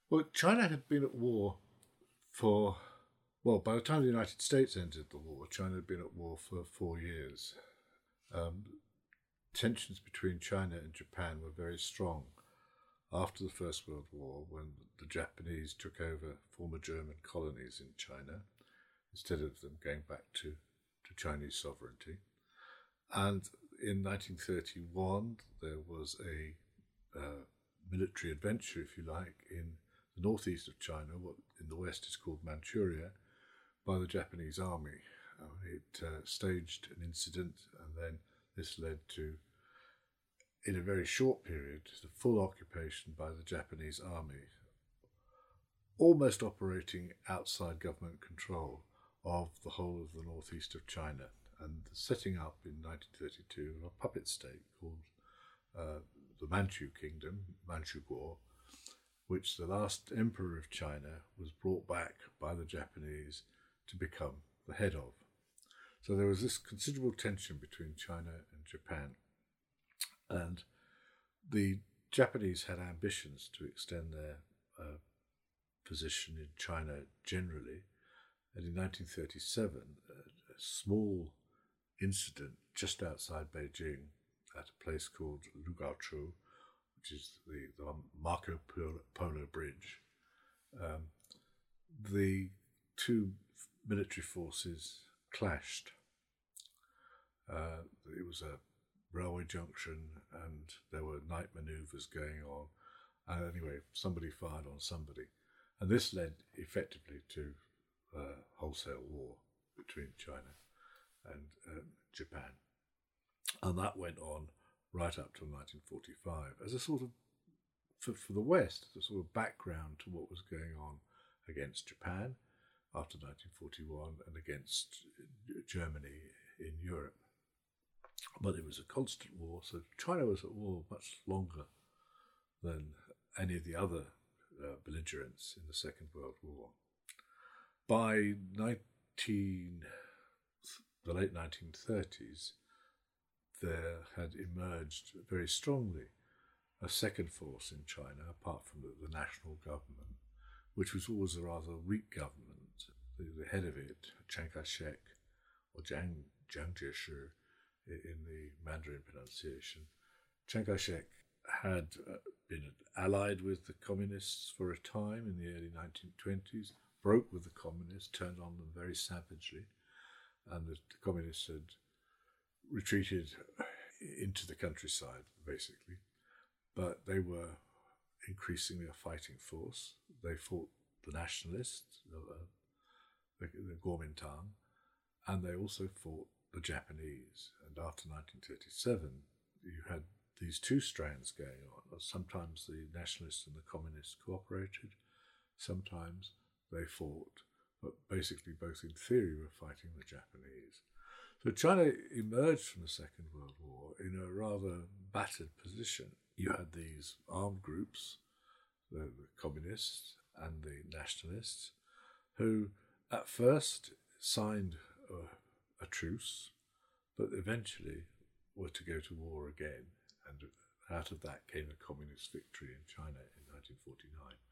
Well, China had been at war for, well, by the time the United States entered the war, China had been at war for 4 years. Tensions between China and Japan were very strong after the First World War, when the Japanese took over former German colonies in China instead of them going back to Chinese sovereignty. And in 1931, there was a military adventure, if you like, in the northeast of China, what in the west is called Manchuria, by the Japanese army. It staged an incident, and then this led to, in a very short period, the full occupation by the Japanese army, almost operating outside government control of the whole of the northeast of China, and setting up in 1932 a puppet state called the Manchu Kingdom, Manchukuo, which the last emperor of China was brought back by the Japanese to become the head of. So there was this considerable tension between China and Japan, and the Japanese had ambitions to extend their position in China generally. And in 1937, a small incident just outside Beijing at a place called Lugaochu, which is the Marco Polo Bridge, the two military forces clashed. It was a railway junction, and there were night manoeuvres going on. And anyway, somebody fired on somebody. And this led effectively to wholesale war between China and Japan. And that went on right up till 1945 as a sort of, for the West, as a sort of background to what was going on against Japan after 1941 and against Germany in Europe. But it was a constant war, so China was at war much longer than any of the other belligerents in the Second World War. By the late 1930s, there had emerged very strongly a second force in China, apart from the national government, which was always a rather weak government. The head of it, Chiang Kai-shek, or Jiang Jieshi in the Mandarin pronunciation, Chiang Kai-shek had been allied with the communists for a time in the early 1920s, broke with the communists, turned on them very savagely, and the communists had retreated into the countryside, basically. But they were increasingly a fighting force. They fought the nationalists, the Kuomintang, and they also fought the Japanese. And after 1937, you had these two strands going on. Sometimes the nationalists and the communists cooperated, sometimes they fought, but basically both in theory were fighting the Japanese. So China emerged from the Second World War in a rather battered position. You had these armed groups, the communists and the nationalists, who at first signed a truce, but eventually were to go to war again. And out of that came a communist victory in China in 1949.